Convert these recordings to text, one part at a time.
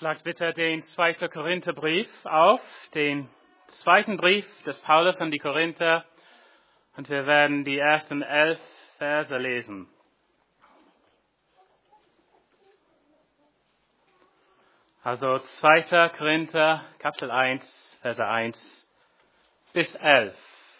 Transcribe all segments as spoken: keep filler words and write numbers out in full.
Schlagt bitte den zweiten Korintherbrief auf, den zweiten Brief des Paulus an die Korinther, und wir werden die ersten elf Verse lesen. Also zweiter Korinther, Kapitel eins, Verse eins bis elf.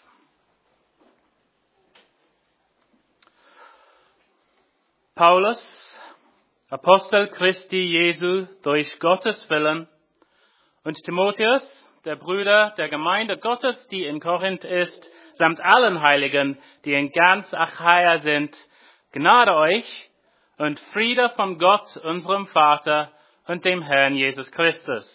Paulus, Apostel Christi Jesu durch Gottes Willen, und Timotheus, der Bruder der Gemeinde Gottes, die in Korinth ist, samt allen Heiligen, die in ganz Achaia sind, Gnade euch und Friede von Gott, unserem Vater und dem Herrn Jesus Christus.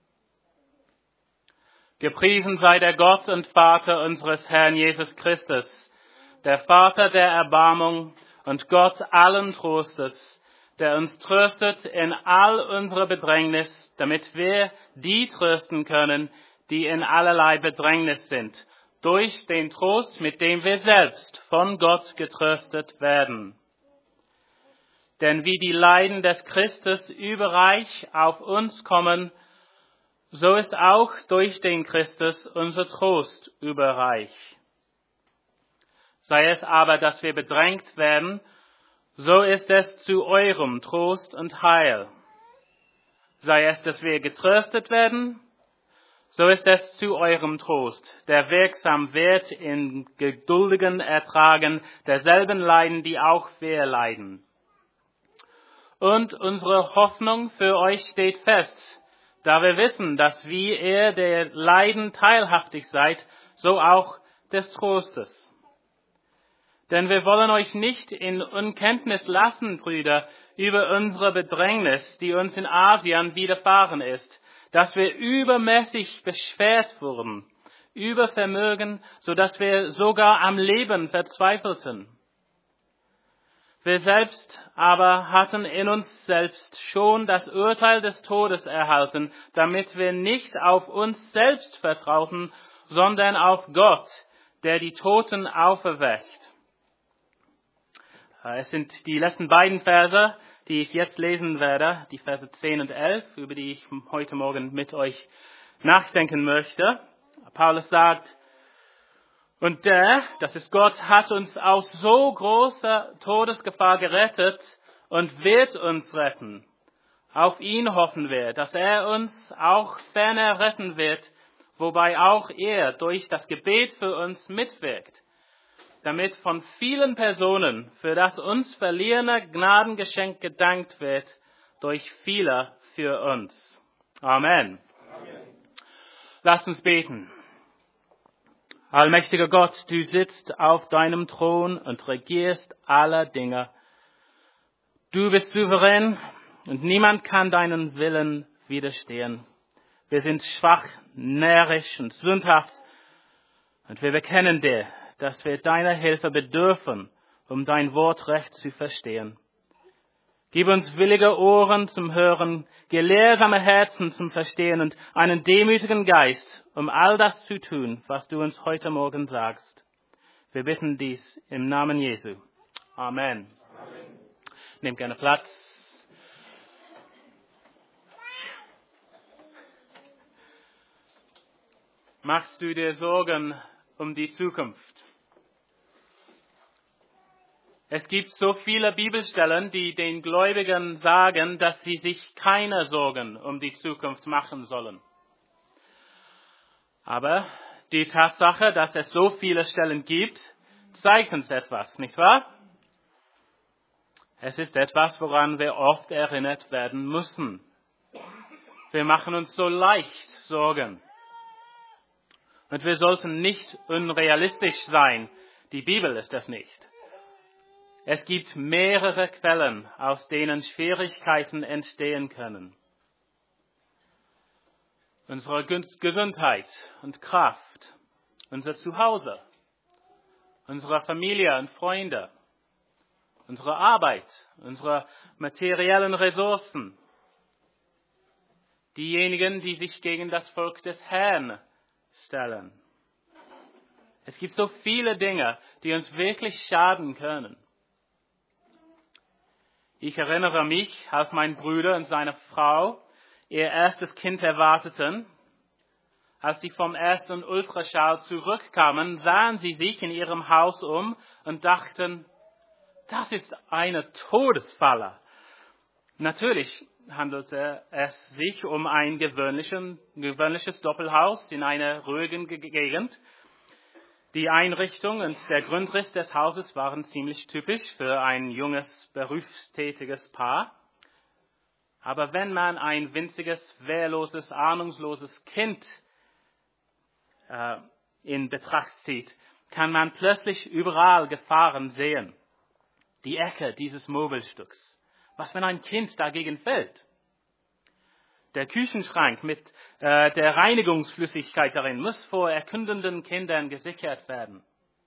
Gepriesen sei der Gott und Vater unseres Herrn Jesus Christus, der Vater der Erbarmung und Gott allen Trostes, der uns tröstet in all unserer Bedrängnis, damit wir die trösten können, die in allerlei Bedrängnis sind, durch den Trost, mit dem wir selbst von Gott getröstet werden. Denn wie die Leiden des Christus überreich auf uns kommen, so ist auch durch den Christus unser Trost überreich. Sei es aber, dass wir bedrängt werden, so ist es zu eurem Trost und Heil. Sei es, dass wir getröstet werden, so ist es zu eurem Trost, der wirksam wird in geduldigen Ertragen derselben Leiden, die auch wir leiden. Und unsere Hoffnung für euch steht fest, da wir wissen, dass wie ihr der Leiden teilhaftig seid, so auch des Trostes. Denn wir wollen euch nicht in Unkenntnis lassen, Brüder, über unsere Bedrängnis, die uns in Asien widerfahren ist, dass wir übermäßig beschwert wurden, über Vermögen, so dass wir sogar am Leben verzweifelten. Wir selbst aber hatten in uns selbst schon das Urteil des Todes erhalten, damit wir nicht auf uns selbst vertrauten, sondern auf Gott, der die Toten auferweckt. Es sind die letzten beiden Verse, die ich jetzt lesen werde, die Verse zehn und elf, über die ich heute Morgen mit euch nachdenken möchte. Paulus sagt, und der, das ist Gott, hat uns aus so großer Todesgefahr gerettet und wird uns retten. Auf ihn hoffen wir, dass er uns auch ferner retten wird, wobei auch er durch das Gebet für uns mitwirkt, damit von vielen Personen für das uns verliehene Gnadengeschenk gedankt wird, durch viele für uns. Amen. Amen. Lasst uns beten. Allmächtiger Gott, du sitzt auf deinem Thron und regierst alle Dinge. Du bist souverän und niemand kann deinen Willen widerstehen. Wir sind schwach, närrisch und sündhaft und wir bekennen dir, dass wir deiner Hilfe bedürfen, um dein Wort recht zu verstehen. Gib uns willige Ohren zum Hören, gelehrsame Herzen zum Verstehen und einen demütigen Geist, um all das zu tun, was du uns heute Morgen sagst. Wir bitten dies im Namen Jesu. Amen. Amen. Nehmt gerne Platz. Machst du dir Sorgen um die Zukunft? Es gibt so viele Bibelstellen, die den Gläubigen sagen, dass sie sich keine Sorgen um die Zukunft machen sollen. Aber die Tatsache, dass es so viele Stellen gibt, zeigt uns etwas, nicht wahr? Es ist etwas, woran wir oft erinnert werden müssen. Wir machen uns so leicht Sorgen. Und wir sollten nicht unrealistisch sein. Die Bibel ist das nicht. Es gibt mehrere Quellen, aus denen Schwierigkeiten entstehen können. Unsere Gesundheit und Kraft, unser Zuhause, unsere Familie und Freunde, unsere Arbeit, unsere materiellen Ressourcen, diejenigen, die sich gegen das Volk des Herrn stellen. Es gibt so viele Dinge, die uns wirklich schaden können. Ich erinnere mich, als mein Bruder und seine Frau ihr erstes Kind erwarteten. Als sie vom ersten Ultraschall zurückkamen, sahen sie sich in ihrem Haus um und dachten, das ist eine Todesfalle. Natürlich handelte es sich um ein gewöhnliches Doppelhaus in einer ruhigen Gegend. Die Einrichtung und der Grundriss des Hauses waren ziemlich typisch für ein junges, berufstätiges Paar. Aber wenn man ein winziges, wehrloses, ahnungsloses Kind äh, in Betracht zieht, kann man plötzlich überall Gefahren sehen. Die Ecke dieses Möbelstücks. Was, wenn ein Kind dagegen fällt? Der Küchenschrank mit äh, der Reinigungsflüssigkeit darin muss vor erkundenden Kindern gesichert werden.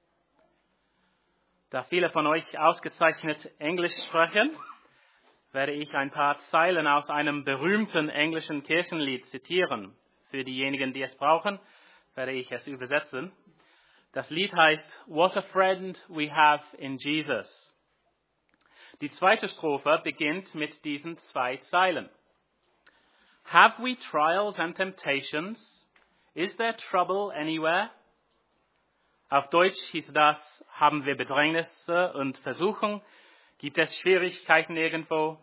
Da viele von euch ausgezeichnet Englisch sprechen, werde ich ein paar Zeilen aus einem berühmten englischen Kirchenlied zitieren. Für diejenigen, die es brauchen, werde ich es übersetzen. Das Lied heißt What a Friend We Have in Jesus. Die zweite Strophe beginnt mit diesen zwei Zeilen. Have we trials and temptations? Is there trouble anywhere? Auf Deutsch hieß das, haben wir Bedrängnisse und Versuchung? Gibt es Schwierigkeiten irgendwo?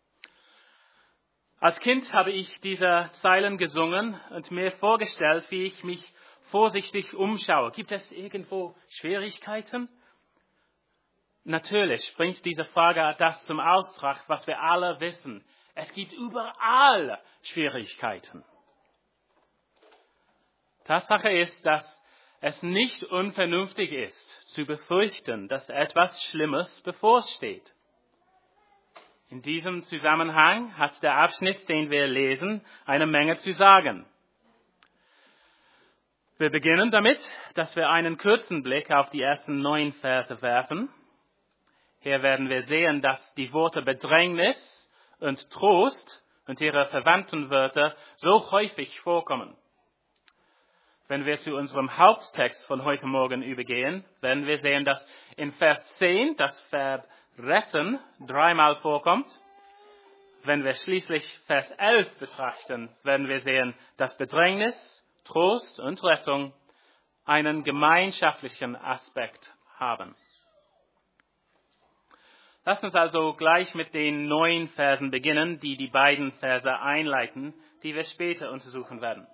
Als Kind habe ich diese Zeilen gesungen und mir vorgestellt, wie ich mich vorsichtig umschaue. Gibt es irgendwo Schwierigkeiten? Natürlich bringt diese Frage das zum Ausdruck, was wir alle wissen. Es gibt überall Schwierigkeiten. Tatsache ist, dass es nicht unvernünftig ist, zu befürchten, dass etwas Schlimmes bevorsteht. In diesem Zusammenhang hat der Abschnitt, den wir lesen, eine Menge zu sagen. Wir beginnen damit, dass wir einen kurzen Blick auf die ersten neun Verse werfen. Hier werden wir sehen, dass die Worte Bedrängnis und Trost und ihre verwandten Wörter so häufig vorkommen. Wenn wir zu unserem Haupttext von heute Morgen übergehen, werden wir sehen, dass in Vers zehn das Verb retten dreimal vorkommt. Wenn wir schließlich Vers elf betrachten, werden wir sehen, dass Bedrängnis, Trost und Rettung einen gemeinschaftlichen Aspekt haben. Lasst uns also gleich mit den neun Versen beginnen, die die beiden Verse einleiten, die wir später untersuchen werden.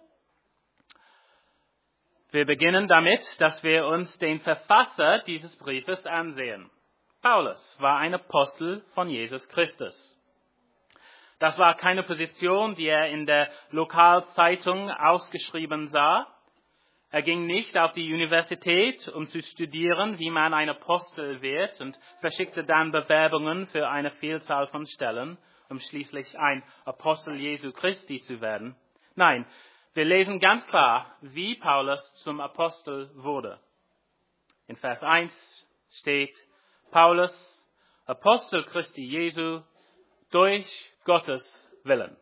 Wir beginnen damit, dass wir uns den Verfasser dieses Briefes ansehen. Paulus war ein Apostel von Jesus Christus. Das war keine Position, die er in der Lokalzeitung ausgeschrieben sah. Er ging nicht auf die Universität, um zu studieren, wie man ein Apostel wird, und verschickte dann Bewerbungen für eine Vielzahl von Stellen, um schließlich ein Apostel Jesu Christi zu werden. Nein, wir lesen ganz klar, wie Paulus zum Apostel wurde. In Vers eins steht, Paulus, Apostel Christi Jesu, durch Gottes Willen.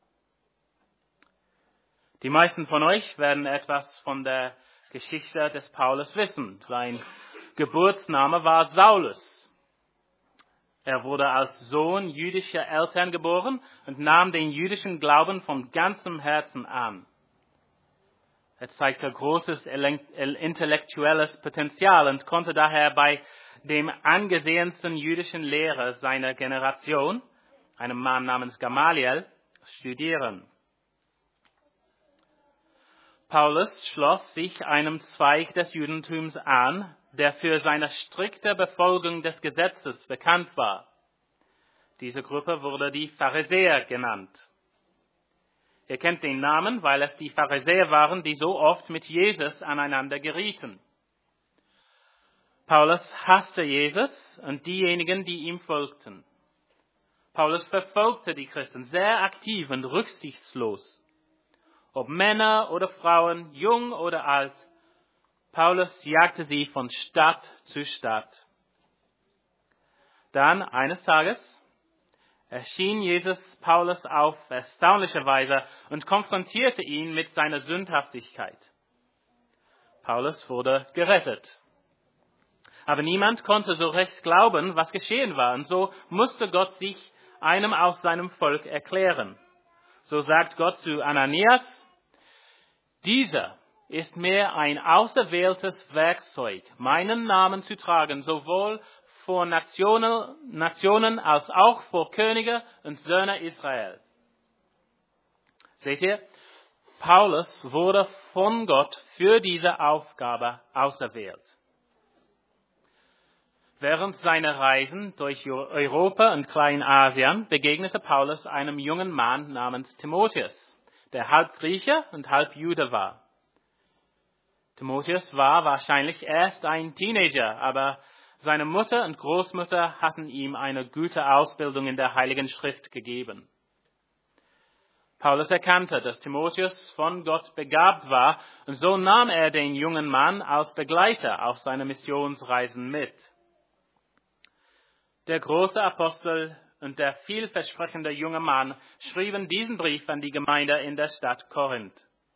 Die meisten von euch werden etwas von der Geschichte des Paulus wissen. Sein Geburtsname war Saulus. Er wurde als Sohn jüdischer Eltern geboren und nahm den jüdischen Glauben von ganzem Herzen an. Er zeigte großes intellektuelles Potenzial und konnte daher bei dem angesehensten jüdischen Lehrer seiner Generation, einem Mann namens Gamaliel, studieren. Paulus schloss sich einem Zweig des Judentums an, der für seine strikte Befolgung des Gesetzes bekannt war. Diese Gruppe wurde die Pharisäer genannt. Ihr kennt den Namen, weil es die Pharisäer waren, die so oft mit Jesus aneinander gerieten. Paulus hasste Jesus und diejenigen, die ihm folgten. Paulus verfolgte die Christen sehr aktiv und rücksichtslos. Ob Männer oder Frauen, jung oder alt, Paulus jagte sie von Stadt zu Stadt. Dann, eines Tages, erschien Jesus Paulus auf erstaunliche Weise und konfrontierte ihn mit seiner Sündhaftigkeit. Paulus wurde gerettet. Aber niemand konnte so recht glauben, was geschehen war, und so musste Gott sich einem aus seinem Volk erklären. So sagt Gott zu Ananias, dieser ist mir ein auserwähltes Werkzeug, meinen Namen zu tragen, sowohl vor Nationen, Nationen als auch vor Könige und Söhne Israel. Seht ihr, Paulus wurde von Gott für diese Aufgabe auserwählt. Während seiner Reisen durch Europa und Kleinasien begegnete Paulus einem jungen Mann namens Timotheus, der halb Grieche und halb Jude war. Timotheus war wahrscheinlich erst ein Teenager, aber seine Mutter und Großmutter hatten ihm eine gute Ausbildung in der Heiligen Schrift gegeben. Paulus erkannte, dass Timotheus von Gott begabt war, und so nahm er den jungen Mann als Begleiter auf seine Missionsreisen mit. Der große Apostel und der vielversprechende junge Mann schrieben diesen Brief an die Gemeinde in der Stadt Korinth.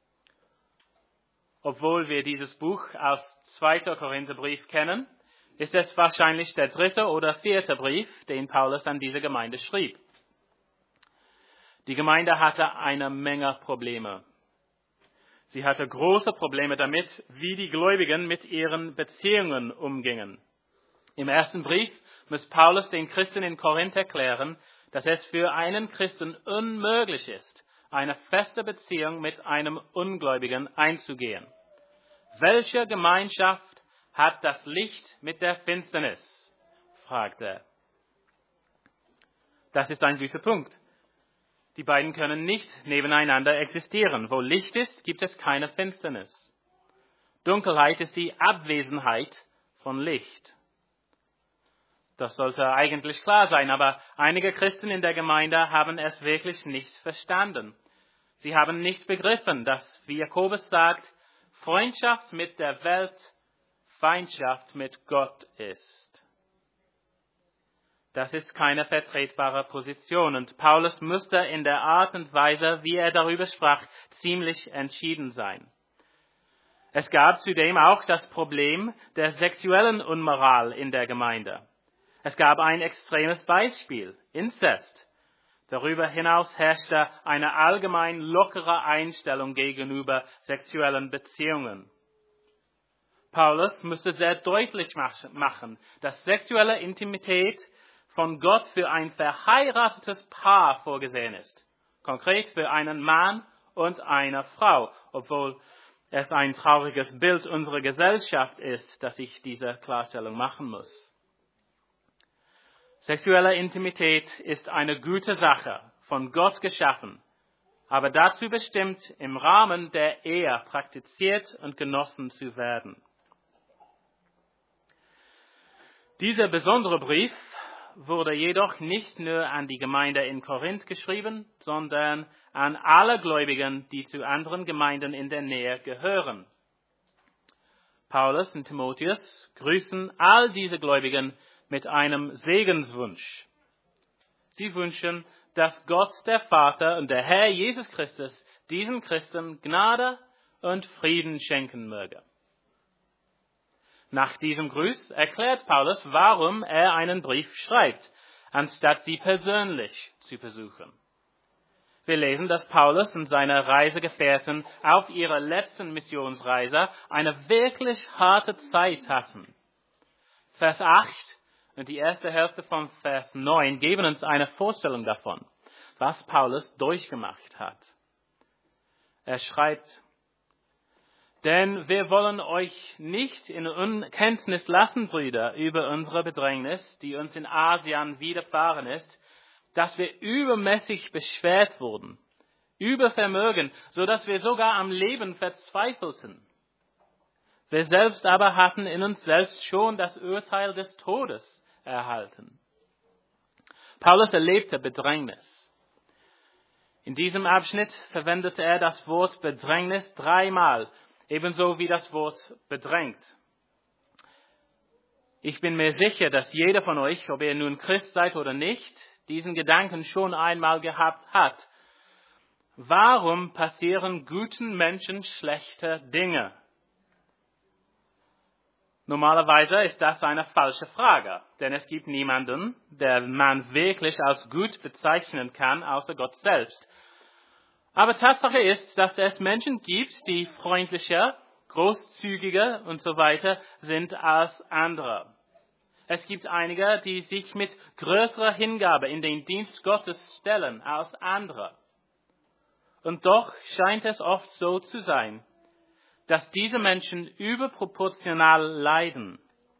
Obwohl wir dieses Buch als zweiter Korintherbrief kennen, ist es wahrscheinlich der dritte oder vierte Brief, den Paulus an diese Gemeinde schrieb. Die Gemeinde hatte eine Menge Probleme. Sie hatte große Probleme damit, wie die Gläubigen mit ihren Beziehungen umgingen. Im ersten Brief muss Paulus den Christen in Korinth erklären, dass es für einen Christen unmöglich ist, eine feste Beziehung mit einem Ungläubigen einzugehen. Welche Gemeinschaft hat das Licht mit der Finsternis? Fragt er. Das ist ein guter Punkt. Die beiden können nicht nebeneinander existieren. Wo Licht ist, gibt es keine Finsternis. Dunkelheit ist die Abwesenheit von Licht. Das sollte eigentlich klar sein, aber einige Christen in der Gemeinde haben es wirklich nicht verstanden. Sie haben nicht begriffen, dass, wie Jakobus sagt, Freundschaft mit der Welt Feindschaft mit Gott ist. Das ist keine vertretbare Position, und Paulus musste in der Art und Weise, wie er darüber sprach, ziemlich entschieden sein. Es gab zudem auch das Problem der sexuellen Unmoral in der Gemeinde. Es gab ein extremes Beispiel, Inzest. Darüber hinaus herrschte eine allgemein lockere Einstellung gegenüber sexuellen Beziehungen. Paulus musste sehr deutlich machen, dass sexuelle Intimität von Gott für ein verheiratetes Paar vorgesehen ist. Konkret für einen Mann und eine Frau, obwohl es ein trauriges Bild unserer Gesellschaft ist, dass ich diese Klarstellung machen muss. Sexuelle Intimität ist eine gute Sache, von Gott geschaffen, aber dazu bestimmt, im Rahmen der Ehe praktiziert und genossen zu werden. Dieser besondere Brief wurde jedoch nicht nur an die Gemeinde in Korinth geschrieben, sondern an alle Gläubigen, die zu anderen Gemeinden in der Nähe gehören. Paulus und Timotheus grüßen all diese Gläubigen mit einem Segenswunsch. Sie wünschen, dass Gott, der Vater und der Herr Jesus Christus diesen Christen Gnade und Frieden schenken möge. Nach diesem Gruß erklärt Paulus, warum er einen Brief schreibt, anstatt sie persönlich zu besuchen. Wir lesen, dass Paulus und seine Reisegefährten auf ihrer letzten Missionsreise eine wirklich harte Zeit hatten. Vers acht und die erste Hälfte von Vers neun geben uns eine Vorstellung davon, was Paulus durchgemacht hat. Er schreibt: Denn wir wollen euch nicht in Unkenntnis lassen, Brüder, über unsere Bedrängnis, die uns in Asien widerfahren ist, dass wir übermäßig beschwert wurden, über Vermögen, so dass wir sogar am Leben verzweifelten. Wir selbst aber hatten in uns selbst schon das Urteil des Todes erhalten. Paulus erlebte Bedrängnis. In diesem Abschnitt verwendete er das Wort Bedrängnis dreimal, ebenso wie das Wort bedrängt. Ich bin mir sicher, dass jeder von euch, ob ihr nun Christ seid oder nicht, diesen Gedanken schon einmal gehabt hat. Warum passieren guten Menschen schlechte Dinge? Normalerweise ist das eine falsche Frage, denn es gibt niemanden, der man wirklich als gut bezeichnen kann, außer Gott selbst. Aber Tatsache ist, dass es Menschen gibt, die freundlicher, großzügiger und so weiter sind als andere. Es gibt einige, die sich mit größerer Hingabe in den Dienst Gottes stellen als andere. Und doch scheint es oft so zu sein, dass diese Menschen überproportional leiden.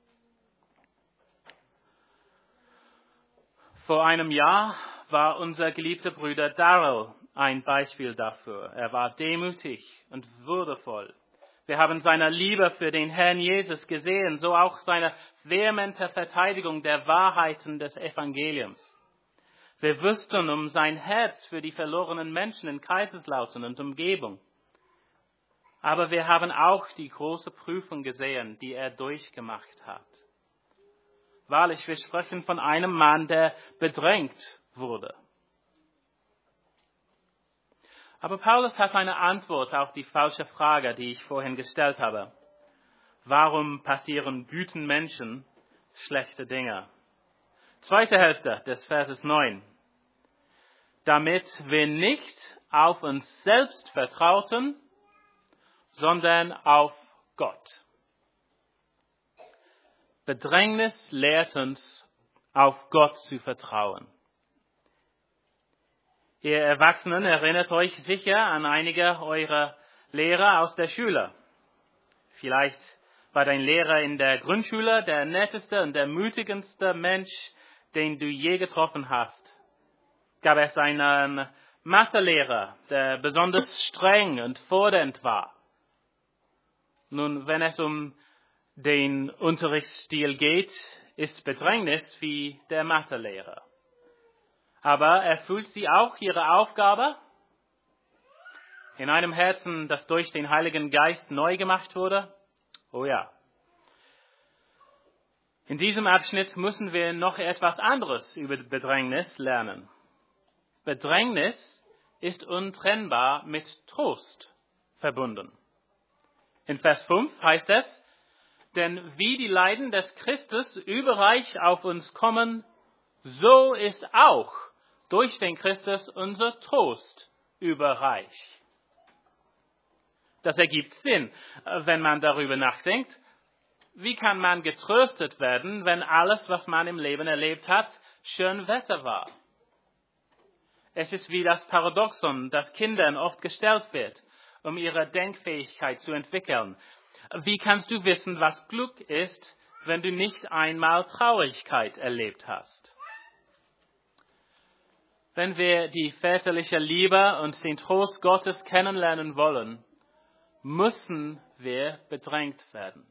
Vor einem Jahr war unser geliebter Bruder Darrell ein Beispiel dafür. Er war demütig und würdevoll. Wir haben seine Liebe für den Herrn Jesus gesehen, so auch seine vehemente Verteidigung der Wahrheiten des Evangeliums. Wir wussten um sein Herz für die verlorenen Menschen in Kaiserslautern und Umgebung. Aber wir haben auch die große Prüfung gesehen, die er durchgemacht hat. Wahrlich, wir sprechen von einem Mann, der bedrängt wurde. Aber Paulus hat eine Antwort auf die falsche Frage, die ich vorhin gestellt habe. Warum passieren guten Menschen schlechte Dinge? Zweite Hälfte des Verses neun. Damit wir nicht auf uns selbst vertrauten, sondern auf Gott. Bedrängnis lehrt uns, auf Gott zu vertrauen. Ihr Erwachsenen erinnert euch sicher an einige eurer Lehrer aus der Schule. Vielleicht war dein Lehrer in der Grundschule der netteste und der mutigste Mensch, den du je getroffen hast. Gab es einen Mathelehrer, der besonders streng und fordernd war. Nun, wenn es um den Unterrichtsstil geht, ist Bedrängnis wie der Mathelehrer. Aber erfüllt sie auch ihre Aufgabe? In einem Herzen, das durch den Heiligen Geist neu gemacht wurde? Oh ja. In diesem Abschnitt müssen wir noch etwas anderes über Bedrängnis lernen. Bedrängnis ist untrennbar mit Trost verbunden. In Vers fünf heißt es, denn wie die Leiden des Christus überreich auf uns kommen, so ist auch durch den Christus unser Trost überreich. Das ergibt Sinn, wenn man darüber nachdenkt. Wie kann man getröstet werden, wenn alles, was man im Leben erlebt hat, schön Wetter war? Es ist wie das Paradoxon, das Kindern oft gestellt wird, um ihre Denkfähigkeit zu entwickeln. Wie kannst du wissen, was Glück ist, wenn du nicht einmal Traurigkeit erlebt hast? Wenn wir die väterliche Liebe und den Trost Gottes kennenlernen wollen, müssen wir bedrängt werden.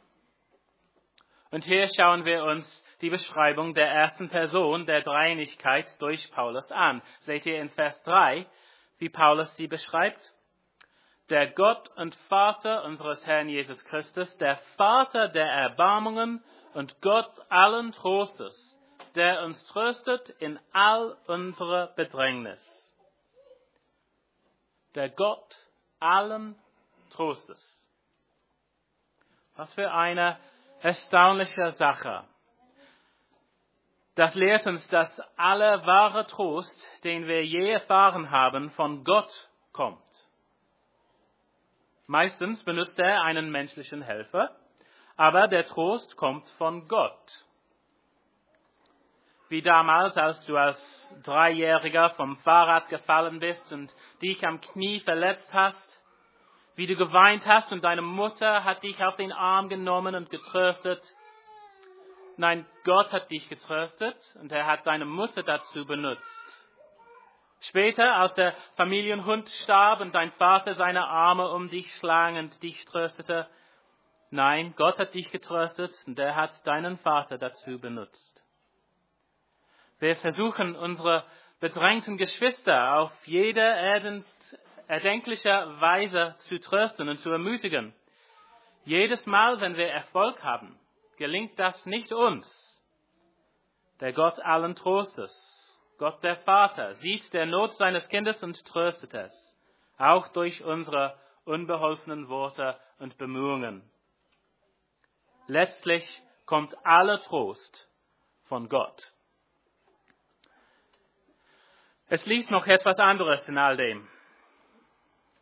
Und hier schauen wir uns die Beschreibung der ersten Person der Dreieinigkeit durch Paulus an. Seht ihr in Vers drei, wie Paulus sie beschreibt? Der Gott und Vater unseres Herrn Jesus Christus, der Vater der Erbarmungen und Gott allen Trostes, der uns tröstet in all unserer Bedrängnis. Der Gott allen Trostes. Was für eine erstaunliche Sache. Das lehrt uns, dass aller wahre Trost, den wir je erfahren haben, von Gott kommt. Meistens benutzt er einen menschlichen Helfer, aber der Trost kommt von Gott. Wie damals, als du als Dreijähriger vom Fahrrad gefallen bist und dich am Knie verletzt hast, wie du geweint hast und deine Mutter hat dich auf den Arm genommen und getröstet. Nein, Gott hat dich getröstet und er hat deine Mutter dazu benutzt. Später, als der Familienhund starb und dein Vater seine Arme um dich schlang und dich tröstete, nein, Gott hat dich getröstet und er hat deinen Vater dazu benutzt. Wir versuchen, unsere bedrängten Geschwister auf jede erdenkliche Weise zu trösten und zu ermutigen. Jedes Mal, wenn wir Erfolg haben, gelingt das nicht uns. Der Gott allen Trostes, Gott der Vater, sieht der Not seines Kindes und tröstet es, auch durch unsere unbeholfenen Worte und Bemühungen. Letztlich kommt aller Trost von Gott. Es liegt noch etwas anderes in all dem.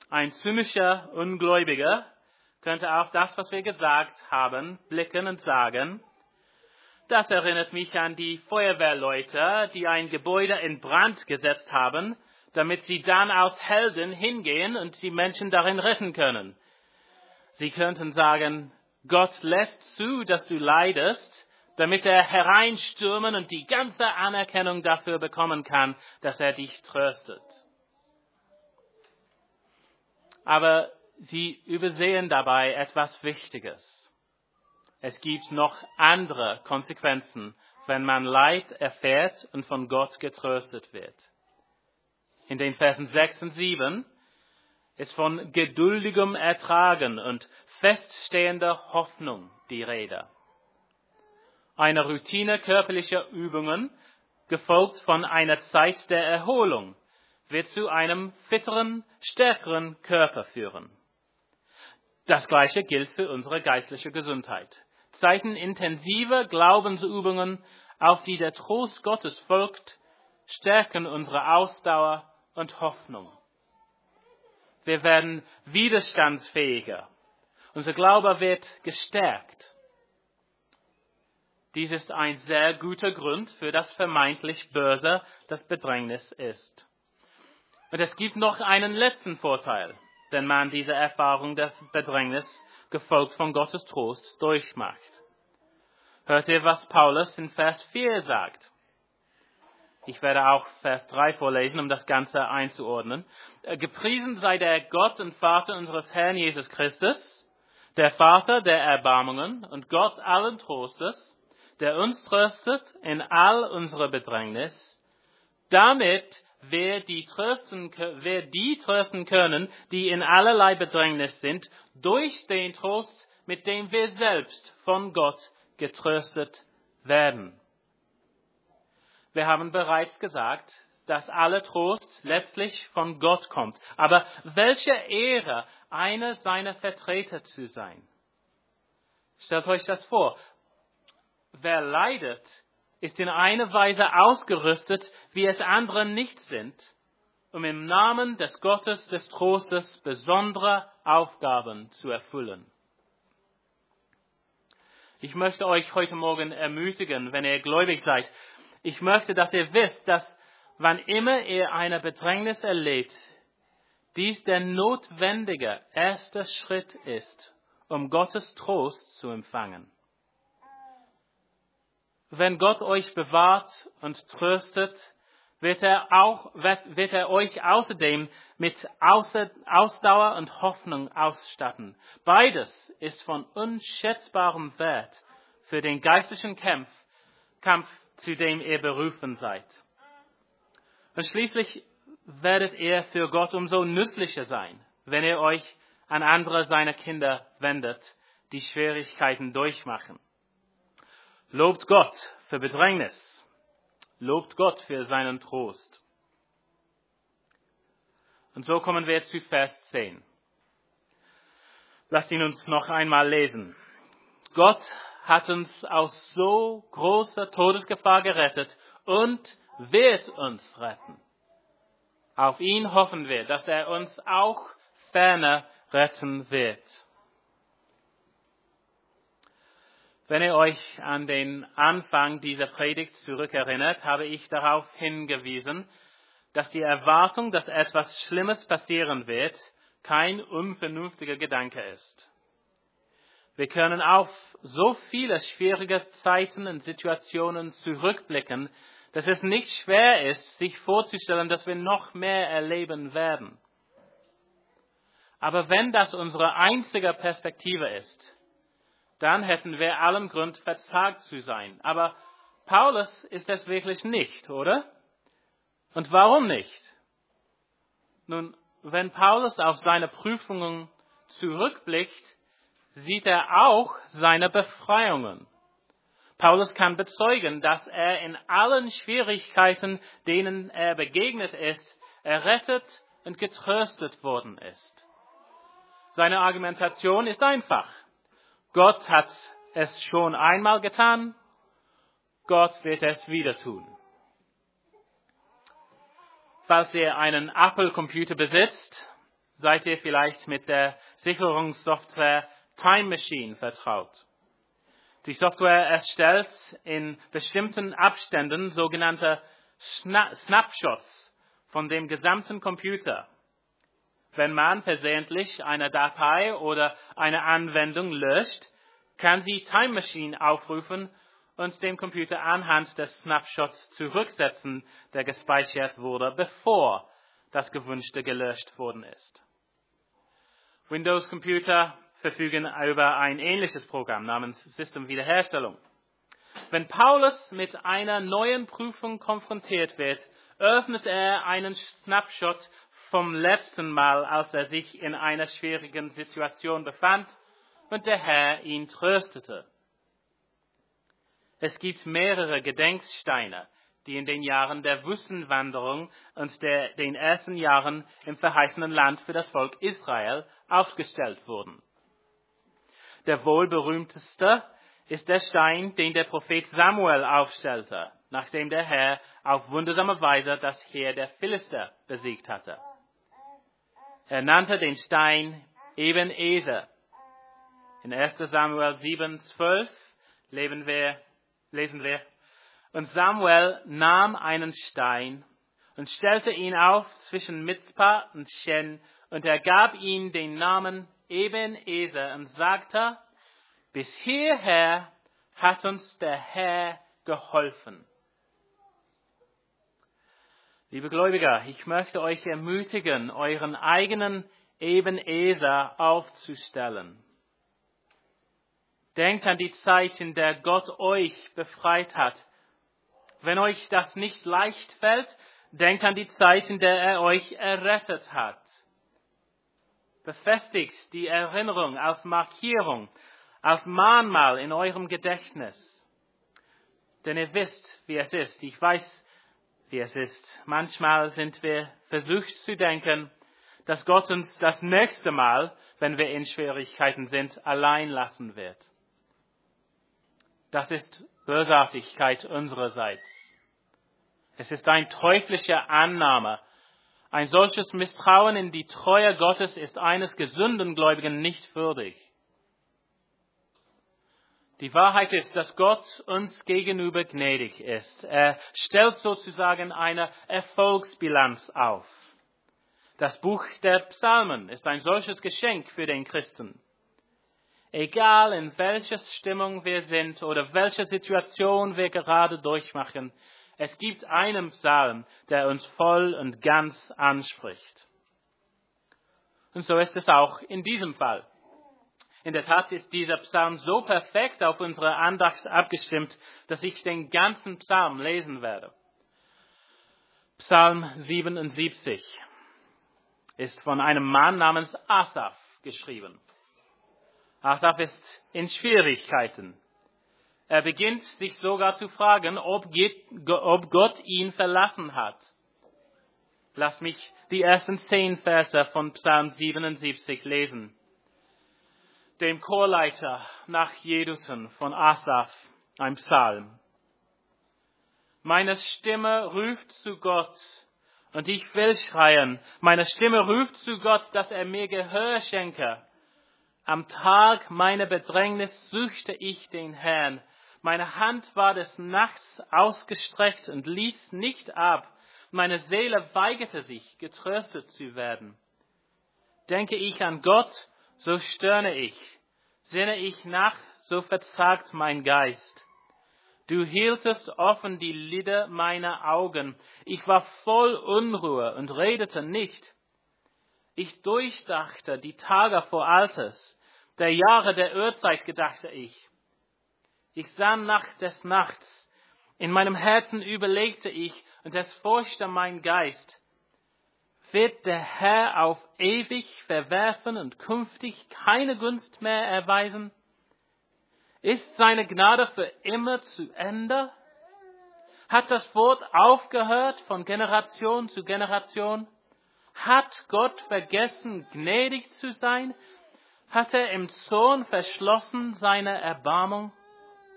Ein zynischer Ungläubiger könnte auf das, was wir gesagt haben, blicken und sagen, das erinnert mich an die Feuerwehrleute, die ein Gebäude in Brand gesetzt haben, damit sie dann als Helden hingehen und die Menschen darin retten können. Sie könnten sagen, Gott lässt zu, dass du leidest, damit er hereinstürmen und die ganze Anerkennung dafür bekommen kann, dass er dich tröstet. Aber sie übersehen dabei etwas Wichtiges. Es gibt noch andere Konsequenzen, wenn man Leid erfährt und von Gott getröstet wird. In den Versen sechs und sieben ist von geduldigem Ertragen und feststehender Hoffnung die Rede. Eine Routine körperlicher Übungen, gefolgt von einer Zeit der Erholung, wird zu einem fitteren, stärkeren Körper führen. Das Gleiche gilt für unsere geistliche Gesundheit. Zeiten intensiver Glaubensübungen, auf die der Trost Gottes folgt, stärken unsere Ausdauer und Hoffnung. Wir werden widerstandsfähiger. Unser Glaube wird gestärkt. Dies ist ein sehr guter Grund für das vermeintlich Böse, das Bedrängnis ist. Und es gibt noch einen letzten Vorteil, wenn man diese Erfahrung des Bedrängnis, gefolgt von Gottes Trost, durchmacht. Hört ihr, was Paulus in Vers vier sagt? Ich werde auch Vers drei vorlesen, um das Ganze einzuordnen. Gepriesen sei der Gott und Vater unseres Herrn Jesus Christus, der Vater der Erbarmungen und Gott allen Trostes, der uns tröstet in all unserer Bedrängnis, damit wir die trösten, wir die trösten können, die in allerlei Bedrängnis sind, durch den Trost, mit dem wir selbst von Gott getröstet werden. Wir haben bereits gesagt, dass aller Trost letztlich von Gott kommt. Aber welche Ehre, einer seiner Vertreter zu sein. Stellt euch das vor. Wer leidet, ist in einer Weise ausgerüstet, wie es andere nicht sind, um im Namen des Gottes des Trostes besondere Aufgaben zu erfüllen. Ich möchte euch heute Morgen ermutigen, wenn ihr gläubig seid. Ich möchte, dass ihr wisst, dass wann immer ihr eine Bedrängnis erlebt, dies der notwendige erste Schritt ist, um Gottes Trost zu empfangen. Wenn Gott euch bewahrt und tröstet, wird er auch, wird, wird er euch außerdem mit Ausdauer und Hoffnung ausstatten. Beides ist von unschätzbarem Wert für den geistlichen Kampf, Kampf, zu dem ihr berufen seid. Und schließlich werdet ihr für Gott umso nützlicher sein, wenn ihr euch an andere seiner Kinder wendet, die Schwierigkeiten durchmachen. Lobt Gott für Bedrängnis. Lobt Gott für seinen Trost. Und so kommen wir zu Vers zehn. Lasst ihn uns noch einmal lesen. Gott hat uns aus so großer Todesgefahr gerettet und wird uns retten. Auf ihn hoffen wir, dass er uns auch ferner retten wird. Wenn ihr euch an den Anfang dieser Predigt zurückerinnert, habe ich darauf hingewiesen, dass die Erwartung, dass etwas Schlimmes passieren wird, kein unvernünftiger Gedanke ist. Wir können auf so viele schwierige Zeiten und Situationen zurückblicken, dass es nicht schwer ist, sich vorzustellen, dass wir noch mehr erleben werden. Aber wenn das unsere einzige Perspektive ist, dann hätten wir allen Grund, verzagt zu sein. Aber Paulus ist es wirklich nicht, oder? Und warum nicht? Nun, wenn Paulus auf seine Prüfungen zurückblickt, sieht er auch seine Befreiungen. Paulus kann bezeugen, dass er in allen Schwierigkeiten, denen er begegnet ist, errettet und getröstet worden ist. Seine Argumentation ist einfach. Gott hat es schon einmal getan, Gott wird es wieder tun. Falls ihr einen Apple-Computer besitzt, seid ihr vielleicht mit der Sicherungssoftware Time Machine vertraut. Die Software erstellt in bestimmten Abständen sogenannte Schna- Snapshots von dem gesamten Computer. Wenn man versehentlich eine Datei oder eine Anwendung löscht, kann sie Time Machine aufrufen und den Computer anhand des Snapshots zurücksetzen, der gespeichert wurde, bevor das Gewünschte gelöscht worden ist. Windows-Computer verfügen über ein ähnliches Programm namens System Wiederherstellung. Wenn Paulus mit einer neuen Prüfung konfrontiert wird, öffnet er einen Snapshot vom letzten Mal, als er sich in einer schwierigen Situation befand und der Herr ihn tröstete. Es gibt mehrere Gedenksteine, die in den Jahren der Wüstenwanderung und der, den ersten Jahren im verheißenen Land für das Volk Israel aufgestellt wurden. Der wohl berühmteste ist der Stein, den der Prophet Samuel aufstellte, nachdem der Herr auf wundersame Weise das Heer der Philister besiegt hatte. Er nannte den Stein Eben-Ezer. In erster Samuel sieben, zwölf lesen wir, lesen wir, und Samuel nahm einen Stein und stellte ihn auf zwischen Mizpah und Shen, und er gab ihm den Namen Eben-Ezer und sagte, bis hierher hat uns der Herr geholfen. Liebe Gläubiger, ich möchte euch ermutigen, euren eigenen Eben-Ezer aufzustellen. Denkt an die Zeit, in der Gott euch befreit hat. Wenn euch das nicht leicht fällt, denkt an die Zeit, in der er euch errettet hat. Befestigt die Erinnerung als Markierung, als Mahnmal in eurem Gedächtnis. Denn ihr wisst, wie es ist. Ich weiß, wie es ist. Manchmal sind wir versucht zu denken, dass Gott uns das nächste Mal, wenn wir in Schwierigkeiten sind, allein lassen wird. Das ist Bösartigkeit unsererseits. Es ist eine teuflische Annahme. Ein solches Misstrauen in die Treue Gottes ist eines gesunden Gläubigen nicht würdig. Die Wahrheit ist, dass Gott uns gegenüber gnädig ist. Er stellt sozusagen eine Erfolgsbilanz auf. Das Buch der Psalmen ist ein solches Geschenk für den Christen. Egal in welcher Stimmung wir sind oder welche Situation wir gerade durchmachen, es gibt einen Psalm, der uns voll und ganz anspricht. Und so ist es auch in diesem Fall. In der Tat ist dieser Psalm so perfekt auf unsere Andacht abgestimmt, dass ich den ganzen Psalm lesen werde. Psalm siebenundsiebzig ist von einem Mann namens Asaph geschrieben. Asaph ist in Schwierigkeiten. Er beginnt sich sogar zu fragen, ob Gott ihn verlassen hat. Lass mich die ersten zehn Verse von Psalm siebenundsiebzig lesen. Dem Chorleiter nach Jeduthun von Asaph, ein Psalm. Meine Stimme ruft zu Gott, und ich will schreien. Meine Stimme ruft zu Gott, dass er mir Gehör schenke. Am Tag meiner Bedrängnis suchte ich den Herrn. Meine Hand war des Nachts ausgestreckt und ließ nicht ab. Meine Seele weigerte sich, getröstet zu werden. Denke ich an Gott, so stöhne ich. Sinne ich nach, so verzagt mein Geist. Du hieltest offen die Lider meiner Augen. Ich war voll Unruhe und redete nicht. Ich durchdachte die Tage vor Alters, der Jahre der Urzeit gedachte ich. Ich sann nach des Nachts. In meinem Herzen überlegte ich, und es forschte mein Geist. Wird der Herr auf ewig verwerfen und künftig keine Gunst mehr erweisen? Ist seine Gnade für immer zu Ende? Hat das Wort aufgehört von Generation zu Generation? Hat Gott vergessen, gnädig zu sein? Hat er im Zorn verschlossen seine Erbarmung?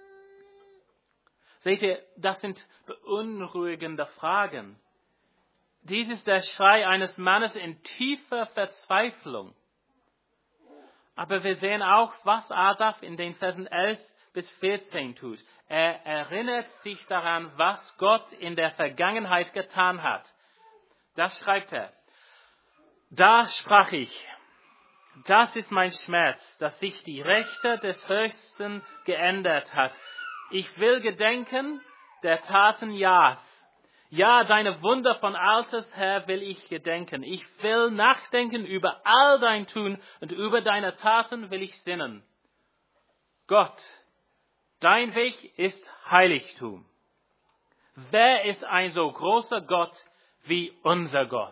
Seht ihr, das sind beunruhigende Fragen. Dies ist der Schrei eines Mannes in tiefer Verzweiflung. Aber wir sehen auch, was Asaf in den Versen elf bis vierzehn tut. Er erinnert sich daran, was Gott in der Vergangenheit getan hat. Das schreibt er. Da sprach ich, das ist mein Schmerz, dass sich die Rechte des Höchsten geändert hat. Ich will gedenken der Taten Jahs. Ja, deine Wunder von alters her will ich gedenken. Ich will nachdenken über all dein Tun und über deine Taten will ich sinnen. Gott, dein Weg ist Heiligtum. Wer ist ein so großer Gott wie unser Gott?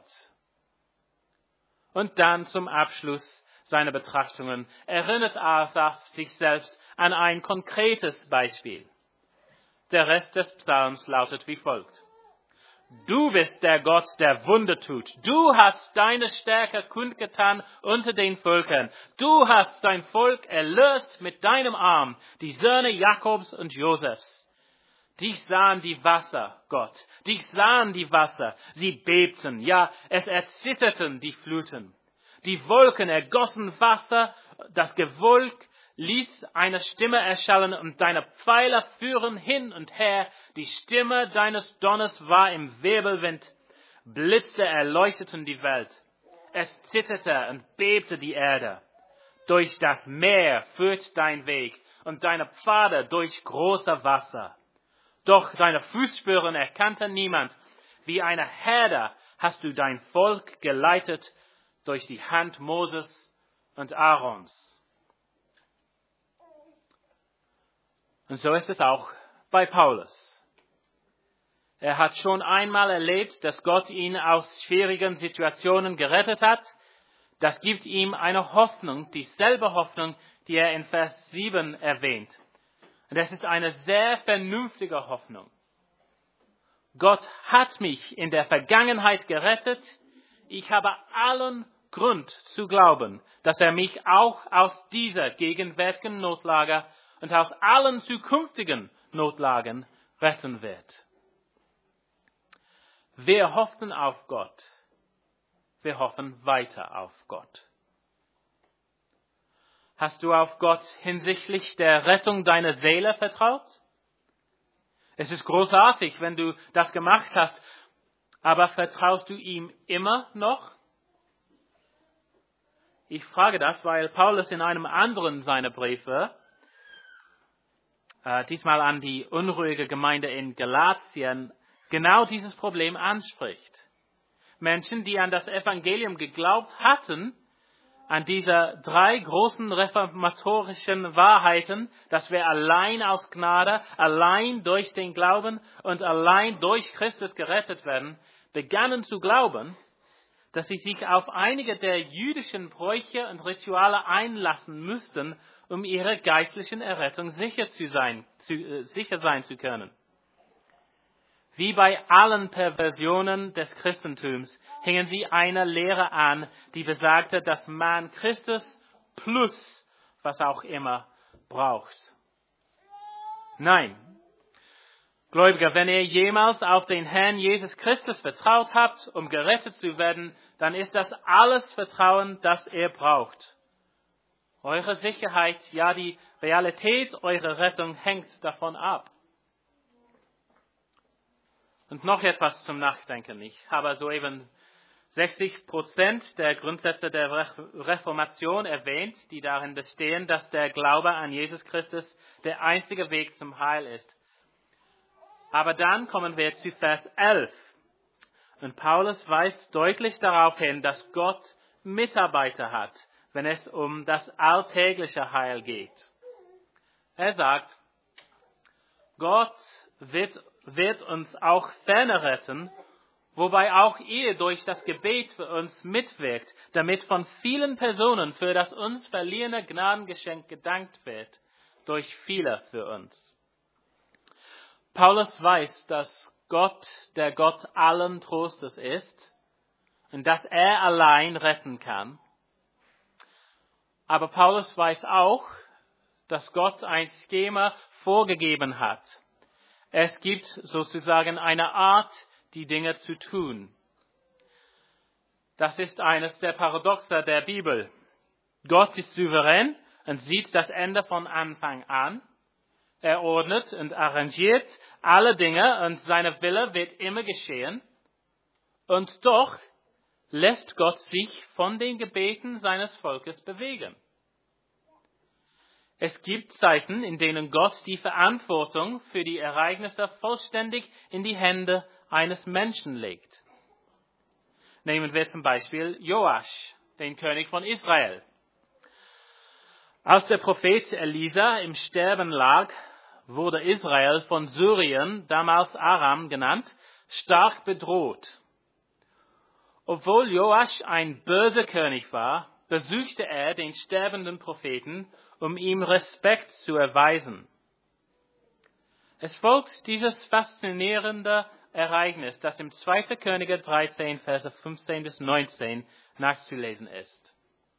Und dann zum Abschluss seiner Betrachtungen erinnert Asaf sich selbst an ein konkretes Beispiel. Der Rest des Psalms lautet wie folgt. Du bist der Gott, der Wunder tut. Du hast deine Stärke kundgetan unter den Völkern. Du hast dein Volk erlöst mit deinem Arm, die Söhne Jakobs und Josefs. Dich sahen die Wasser, Gott. Dich sahen die Wasser. Sie bebten, ja, es erzitterten die Fluten. Die Wolken ergossen Wasser, das Gewölk ließ eine Stimme erschallen und deine Pfeiler führen hin und her. Die Stimme deines Donners war im Wirbelwind. Blitze erleuchteten die Welt. Es zitterte und bebte die Erde. Durch das Meer führt dein Weg und deine Pfade durch große Wasser. Doch deine Fußspuren erkannte niemand. Wie eine Herde hast du dein Volk geleitet durch die Hand Moses und Aarons. Und so ist es auch bei Paulus. Er hat schon einmal erlebt, dass Gott ihn aus schwierigen Situationen gerettet hat. Das gibt ihm eine Hoffnung, dieselbe Hoffnung, die er in Vers sieben erwähnt. Und es ist eine sehr vernünftige Hoffnung. Gott hat mich in der Vergangenheit gerettet. Ich habe allen Grund zu glauben, dass er mich auch aus dieser gegenwärtigen Notlage und aus allen zukünftigen Notlagen retten wird. Wir hoffen auf Gott. Wir hoffen weiter auf Gott. Hast du auf Gott hinsichtlich der Rettung deiner Seele vertraut? Es ist großartig, wenn du das gemacht hast, aber vertraust du ihm immer noch? Ich frage das, weil Paulus in einem anderen seiner Briefe, äh, diesmal an die unruhige Gemeinde in Galatien, genau dieses Problem anspricht. Menschen, die an das Evangelium geglaubt hatten, an diese drei großen reformatorischen Wahrheiten, dass wir allein aus Gnade, allein durch den Glauben und allein durch Christus gerettet werden, begannen zu glauben, dass sie sich auf einige der jüdischen Bräuche und Rituale einlassen müssten, um ihrer geistlichen Errettung sicher zu sein, zu, äh, sicher sein zu können. Wie bei allen Perversionen des Christentums hingen sie einer Lehre an, die besagte, dass man Christus plus was auch immer braucht. Nein, Gläubiger, wenn ihr jemals auf den Herrn Jesus Christus vertraut habt, um gerettet zu werden, dann ist das alles Vertrauen, das ihr braucht. Eure Sicherheit, ja die Realität eurer Rettung hängt davon ab. Und noch etwas zum Nachdenken. Ich habe soeben sechzig Prozent der Grundsätze der Reformation erwähnt, die darin bestehen, dass der Glaube an Jesus Christus der einzige Weg zum Heil ist. Aber dann kommen wir zu Vers elf. Und Paulus weist deutlich darauf hin, dass Gott Mitarbeiter hat, wenn es um das alltägliche Heil geht. Er sagt, Gott wird, wird uns auch ferner retten, wobei auch ihr durch das Gebet für uns mitwirkt, damit von vielen Personen für das uns verliehene Gnadengeschenk gedankt wird, durch viele für uns. Paulus weiß, dass Gott der Gott allen Trostes ist und dass er allein retten kann. Aber Paulus weiß auch, dass Gott ein Schema vorgegeben hat. Es gibt sozusagen eine Art, die Dinge zu tun. Das ist eines der Paradoxe der Bibel. Gott ist souverän und sieht das Ende von Anfang an. Er ordnet und arrangiert alle Dinge und seine Wille wird immer geschehen. Und doch lässt Gott sich von den Gebeten seines Volkes bewegen. Es gibt Zeiten, in denen Gott die Verantwortung für die Ereignisse vollständig in die Hände eines Menschen legt. Nehmen wir zum Beispiel Joasch, den König von Israel. Als der Prophet Elisa im Sterben lag, wurde Israel von Syrien, damals Aram genannt, stark bedroht. Obwohl Joasch ein böser König war, besuchte er den sterbenden Propheten, um ihm Respekt zu erweisen. Es folgt dieses faszinierende Ereignis, das im zweiten Könige dreizehn, Verse fünfzehn bis neunzehn nachzulesen ist.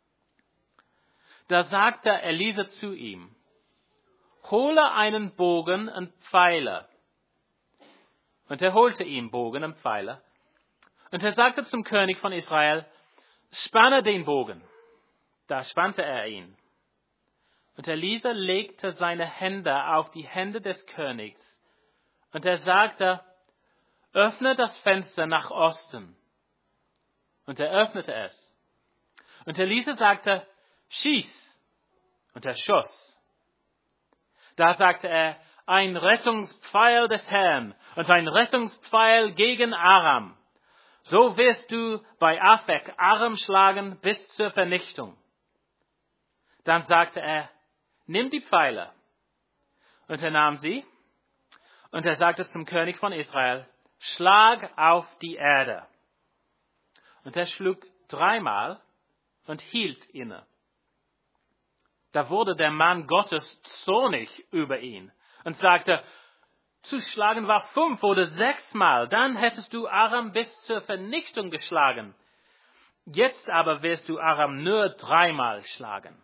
Da sagte Elisa zu ihm: Hole einen Bogen und Pfeile. Und er holte ihm Bogen und Pfeile. Und er sagte zum König von Israel: Spanne den Bogen. Da spannte er ihn. Und Elisa legte seine Hände auf die Hände des Königs. Und er sagte: Öffne das Fenster nach Osten. Und er öffnete es. Und Elisa sagte: Schieß. Und er schoss. Da sagte er: Ein Rettungspfeil des Herrn und ein Rettungspfeil gegen Aram. So wirst du bei Afek Aram schlagen bis zur Vernichtung. Dann sagte er: Nimm die Pfeile. Und er nahm sie. Und er sagte zum König von Israel: Schlag auf die Erde. Und er schlug dreimal und hielt inne. Da wurde der Mann Gottes zornig über ihn und sagte: Zu schlagen war fünf oder sechsmal, dann hättest du Aram bis zur Vernichtung geschlagen. Jetzt aber wirst du Aram nur dreimal schlagen.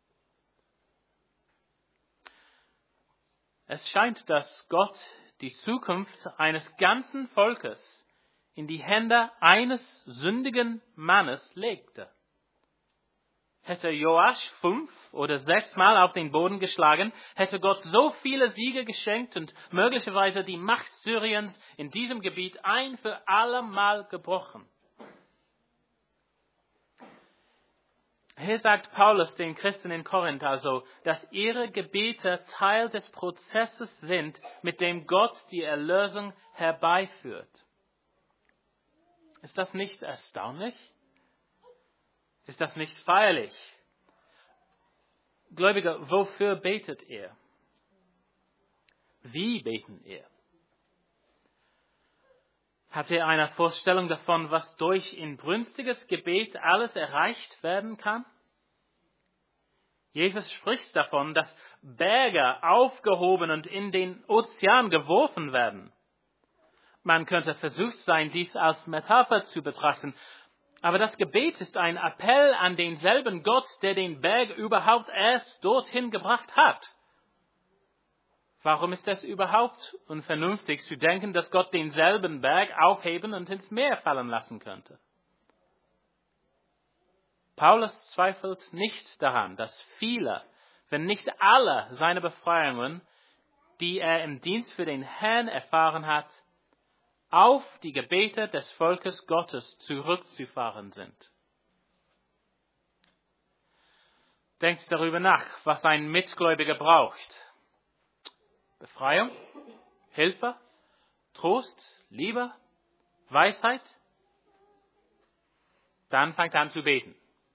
Es scheint, dass Gott die Zukunft eines ganzen Volkes in die Hände eines sündigen Mannes legte. Hätte Joasch fünf oder sechsmal auf den Boden geschlagen, hätte Gott so viele Siege geschenkt und möglicherweise die Macht Syriens in diesem Gebiet ein für alle Mal gebrochen. Hier sagt Paulus den Christen in Korinth also, dass ihre Gebete Teil des Prozesses sind, mit dem Gott die Erlösung herbeiführt. Ist das nicht erstaunlich? Ist das nicht feierlich? Gläubiger, wofür betet ihr? Wie beten ihr? Habt ihr eine Vorstellung davon, was durch inbrünstiges Gebet alles erreicht werden kann? Jesus spricht davon, dass Berge aufgehoben und in den Ozean geworfen werden. Man könnte versucht sein, dies als Metapher zu betrachten, aber das Gebet ist ein Appell an denselben Gott, der den Berg überhaupt erst dorthin gebracht hat. Warum ist es überhaupt unvernünftig zu denken, dass Gott denselben Berg aufheben und ins Meer fallen lassen könnte? Paulus zweifelt nicht daran, dass viele, wenn nicht alle seine Befreiungen, die er im Dienst für den Herrn erfahren hat, auf die Gebete des Volkes Gottes zurückzufahren sind. Denkt darüber nach, was ein Mitgläubiger braucht. Befreiung, Hilfe, Trost, Liebe, Weisheit. Dann fängt er an zu beten.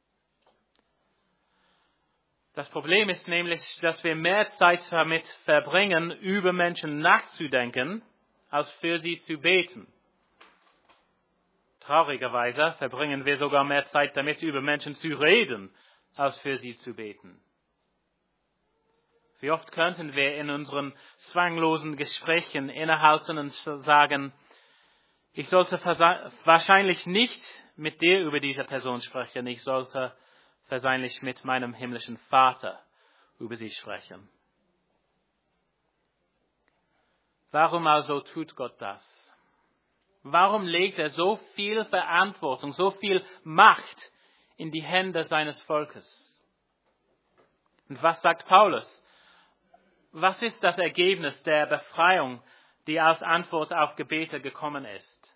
Das Problem ist nämlich, dass wir mehr Zeit damit verbringen, über Menschen nachzudenken, als für sie zu beten. Traurigerweise verbringen wir sogar mehr Zeit damit, über Menschen zu reden, als für sie zu beten. Wie oft könnten wir in unseren zwanglosen Gesprächen innehalten und sagen: Ich sollte wahrscheinlich nicht mit dir über diese Person sprechen, ich sollte wahrscheinlich mit meinem himmlischen Vater über sie sprechen. Warum also tut Gott das? Warum legt er so viel Verantwortung, so viel Macht in die Hände seines Volkes? Und was sagt Paulus? Was ist das Ergebnis der Befreiung, die als Antwort auf Gebete gekommen ist?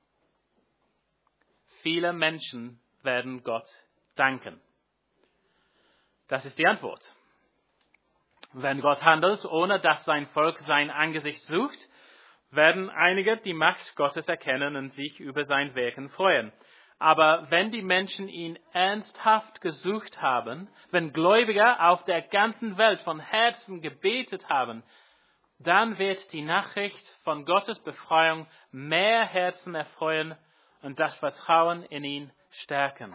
Viele Menschen werden Gott danken. Das ist die Antwort. Wenn Gott handelt, ohne dass sein Volk sein Angesicht sucht, werden einige die Macht Gottes erkennen und sich über sein Wirken freuen. Aber wenn die Menschen ihn ernsthaft gesucht haben, wenn Gläubige auf der ganzen Welt von Herzen gebetet haben, dann wird die Nachricht von Gottes Befreiung mehr Herzen erfreuen und das Vertrauen in ihn stärken.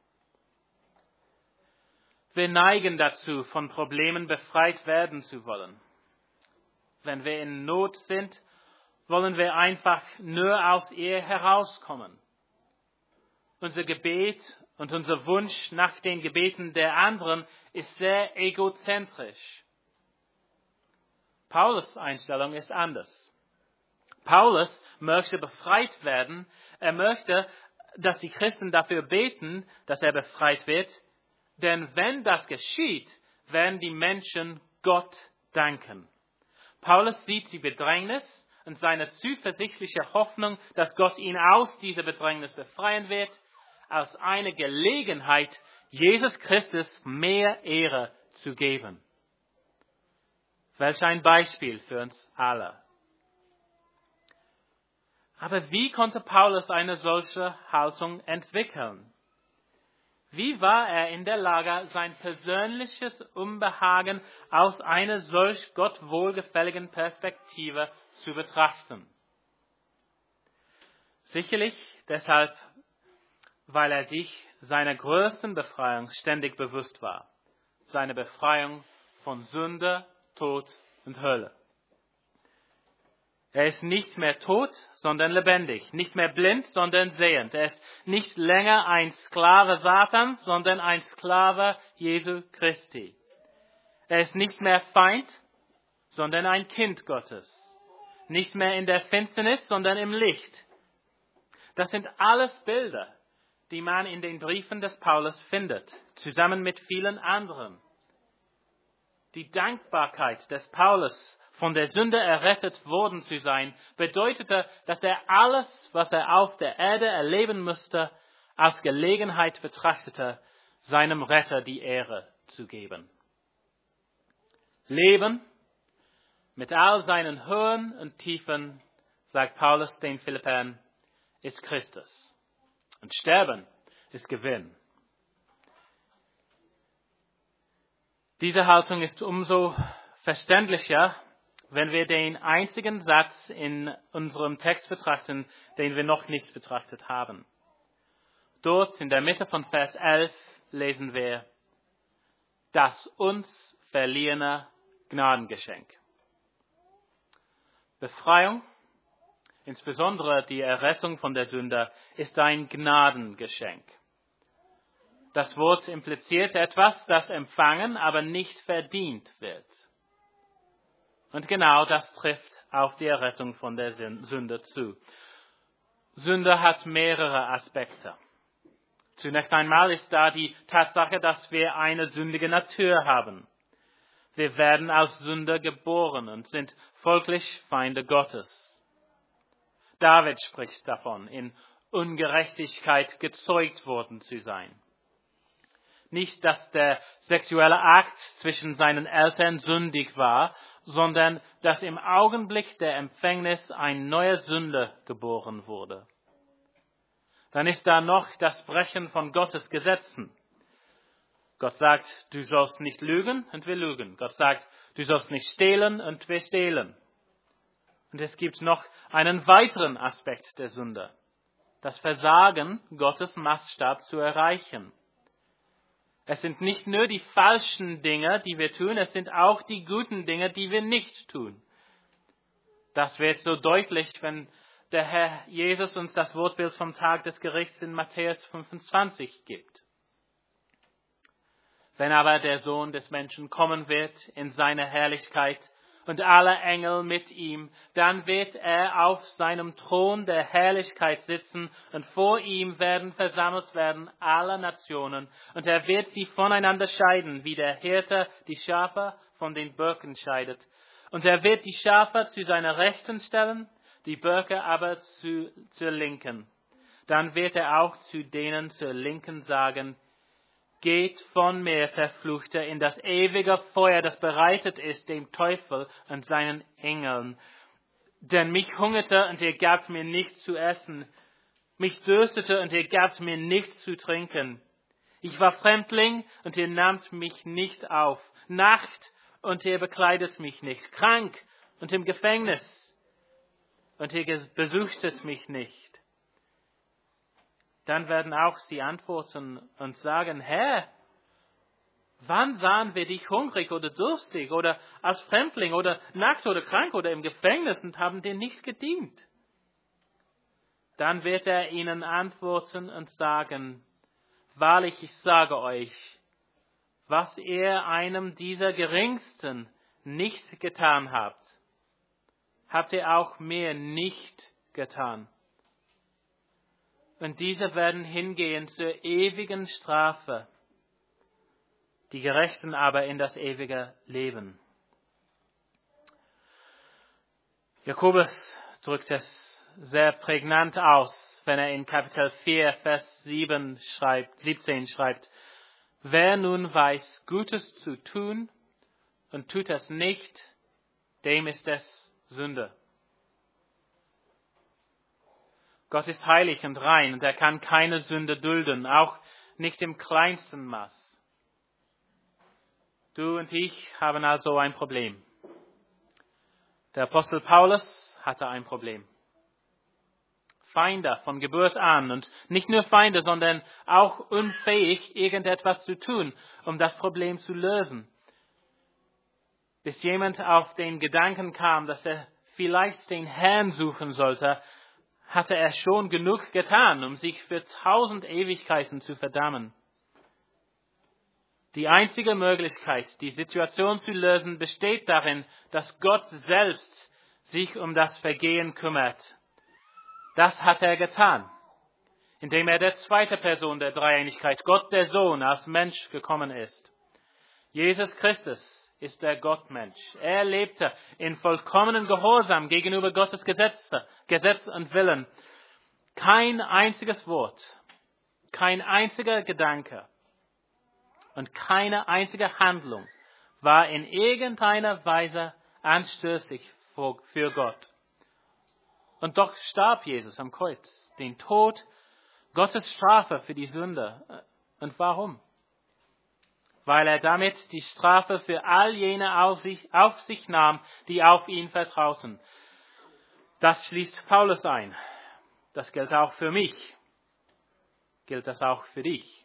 Wir neigen dazu, von Problemen befreit werden zu wollen. Wenn wir in Not sind, wollen wir einfach nur aus ihr herauskommen. Unser Gebet und unser Wunsch nach den Gebeten der anderen ist sehr egozentrisch. Paulus' Einstellung ist anders. Paulus möchte befreit werden. Er möchte, dass die Christen dafür beten, dass er befreit wird. Denn wenn das geschieht, werden die Menschen Gott danken. Paulus sieht die Bedrängnis und seine zuversichtliche Hoffnung, dass Gott ihn aus dieser Bedrängnis befreien wird, als eine Gelegenheit, Jesus Christus mehr Ehre zu geben. Welch ein Beispiel für uns alle. Aber wie konnte Paulus eine solche Haltung entwickeln? Wie war er in der Lage, sein persönliches Unbehagen aus einer solch Gott wohlgefälligen Perspektive zu betrachten? Sicherlich deshalb, weil er sich seiner größten Befreiung ständig bewusst war. Seine Befreiung von Sünde, Tod und Hölle. Er ist nicht mehr tot, sondern lebendig. Nicht mehr blind, sondern sehend. Er ist nicht länger ein Sklave Satans, sondern ein Sklave Jesu Christi. Er ist nicht mehr Feind, sondern ein Kind Gottes. Nicht mehr in der Finsternis, sondern im Licht. Das sind alles Bilder, die man in den Briefen des Paulus findet, zusammen mit vielen anderen. Die Dankbarkeit des Paulus, von der Sünde errettet worden zu sein, bedeutete, dass er alles, was er auf der Erde erleben musste, als Gelegenheit betrachtete, seinem Retter die Ehre zu geben. Leben mit all seinen Höhen und Tiefen, sagt Paulus den Philippern, ist Christus. Und Sterben ist Gewinn. Diese Haltung ist umso verständlicher, wenn wir den einzigen Satz in unserem Text betrachten, den wir noch nicht betrachtet haben. Dort in der Mitte von Vers elf lesen wir, das uns verliehene Gnadengeschenk. Befreiung, insbesondere die Errettung von der Sünde, ist ein Gnadengeschenk. Das Wort impliziert etwas, das empfangen, aber nicht verdient wird. Und genau das trifft auf die Errettung von der Sünde zu. Sünde hat mehrere Aspekte. Zunächst einmal ist da die Tatsache, dass wir eine sündige Natur haben. Wir werden aus Sünde geboren und sind folglich Feinde Gottes. David spricht davon, in Ungerechtigkeit gezeugt worden zu sein. Nicht, dass der sexuelle Akt zwischen seinen Eltern sündig war, sondern dass im Augenblick der Empfängnis eine neue Sünde geboren wurde. Dann ist da noch das Brechen von Gottes Gesetzen. Gott sagt, du sollst nicht lügen, und wir lügen. Gott sagt, du sollst nicht stehlen, und wir stehlen. Und es gibt noch einen weiteren Aspekt der Sünde. Das Versagen, Gottes Maßstab zu erreichen. Es sind nicht nur die falschen Dinge, die wir tun, es sind auch die guten Dinge, die wir nicht tun. Das wird so deutlich, wenn der Herr Jesus uns das Wortbild vom Tag des Gerichts in Matthäus fünfundzwanzig gibt. Wenn aber der Sohn des Menschen kommen wird in seiner Herrlichkeit und alle Engel mit ihm. Dann wird er auf seinem Thron der Herrlichkeit sitzen und vor ihm werden versammelt werden alle Nationen. Und er wird sie voneinander scheiden, wie der Hirte die Schafe von den Birken scheidet. Und er wird die Schafe zu seiner Rechten stellen, die Birke aber zu, zur Linken. Dann wird er auch zu denen zur Linken sagen, geht von mir, Verfluchte, in das ewige Feuer, das bereitet ist dem Teufel und seinen Engeln. Denn mich hungerte und ihr gabt mir nichts zu essen. Mich dürstete und ihr gabt mir nichts zu trinken. Ich war Fremdling und ihr nahmt mich nicht auf. Nacht und ihr bekleidet mich nicht. Krank und im Gefängnis und ihr besuchtet mich nicht. Dann werden auch sie antworten und sagen, Herr, wann sahen wir dich hungrig oder durstig oder als Fremdling oder nackt oder krank oder im Gefängnis und haben dir nicht gedient? Dann wird er ihnen antworten und sagen, wahrlich, ich sage euch, was ihr einem dieser Geringsten nicht getan habt, habt ihr auch mir nicht getan. Und diese werden hingehen zur ewigen Strafe, die Gerechten aber in das ewige Leben. Jakobus drückt es sehr prägnant aus, wenn er in Kapitel vier, Vers sieben schreibt, siebzehn schreibt, wer nun weiß, Gutes zu tun und tut es nicht, dem ist es Sünde. Gott ist heilig und rein und er kann keine Sünde dulden, auch nicht im kleinsten Maß. Du und ich haben also ein Problem. Der Apostel Paulus hatte ein Problem. Feinde von Geburt an und nicht nur Feinde, sondern auch unfähig, irgendetwas zu tun, um das Problem zu lösen. Bis jemand auf den Gedanken kam, dass er vielleicht den Herrn suchen sollte, hatte er schon genug getan, um sich für tausend Ewigkeiten zu verdammen. Die einzige Möglichkeit, die Situation zu lösen, besteht darin, dass Gott selbst sich um das Vergehen kümmert. Das hat er getan, indem er der zweite Person der Dreieinigkeit, Gott der Sohn, als Mensch gekommen ist. Jesus Christus ist der Gottmensch. Er lebte in vollkommenen Gehorsam gegenüber Gottes Gesetze, Gesetz und Willen. Kein einziges Wort, kein einziger Gedanke und keine einzige Handlung war in irgendeiner Weise anstößig für Gott. Und doch starb Jesus am Kreuz, den Tod, Gottes Strafe für die Sünde. Und warum? Weil er damit die Strafe für all jene auf sich, auf sich nahm, die auf ihn vertrauten. Das schließt Paulus ein. Das gilt auch für mich. Gilt das auch für dich?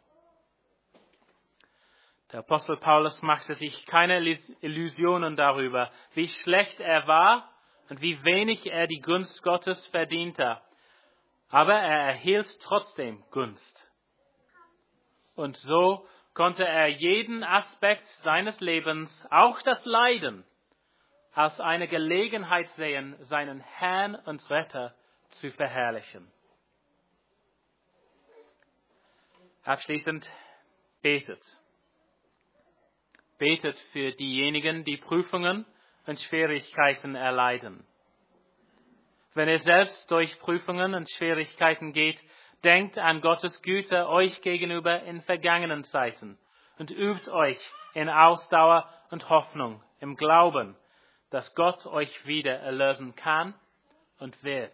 Der Apostel Paulus machte sich keine Illusionen darüber, wie schlecht er war und wie wenig er die Gunst Gottes verdiente. Aber er erhielt trotzdem Gunst. Und so konnte er jeden Aspekt seines Lebens, auch das Leiden, als eine Gelegenheit sehen, seinen Herrn und Retter zu verherrlichen. Abschließend betet. Betet für diejenigen, die Prüfungen und Schwierigkeiten erleiden. Wenn ihr selbst durch Prüfungen und Schwierigkeiten geht, denkt an Gottes Güte euch gegenüber in vergangenen Zeiten und übt euch in Ausdauer und Hoffnung, im Glauben, dass Gott euch wieder erlösen kann und wird.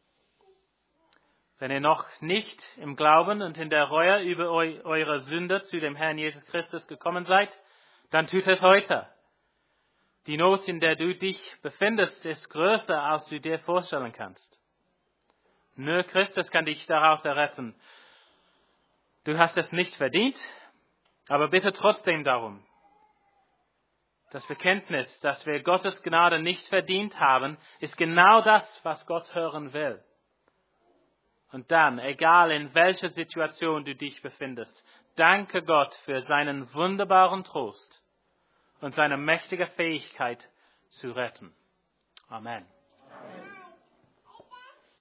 Wenn ihr noch nicht im Glauben und in der Reue über eu- eure Sünde zu dem Herrn Jesus Christus gekommen seid, dann tut es heute. Die Not, in der du dich befindest, ist größer, als du dir vorstellen kannst. Nur Christus kann dich daraus erretten. Du hast es nicht verdient, aber bitte trotzdem darum. Das Bekenntnis, dass wir Gottes Gnade nicht verdient haben, ist genau das, was Gott hören will. Und dann, egal in welcher Situation du dich befindest, danke Gott für seinen wunderbaren Trost und seine mächtige Fähigkeit, zu retten. Amen. Amen.